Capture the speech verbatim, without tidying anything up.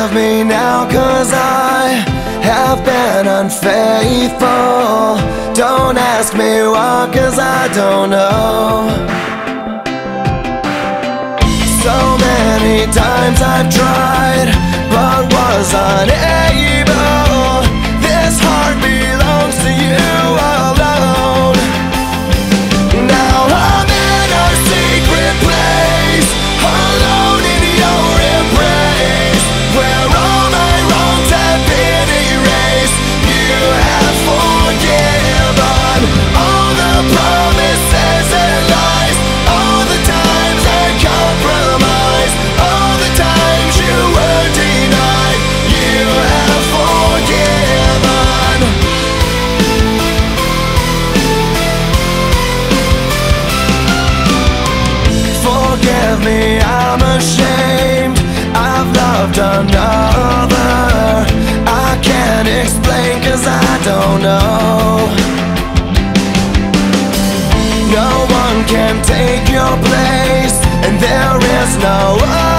Forgive me now, 'cause I have been unfaithful. Don't ask me why, 'cause I don't know. So many times I've tried, but was unable. This heart belongs to you alone. Now I'm in a secret place, alone in your embrace, where all my wrongs have been erased. You have forgiven all the promises and lies, all the times I compromised, all the times you were denied. You have forgiven. Forgive me, I'm ashamed. I've loved another. I can't explain, 'cause I don't know. No one can take your place, and there is no other.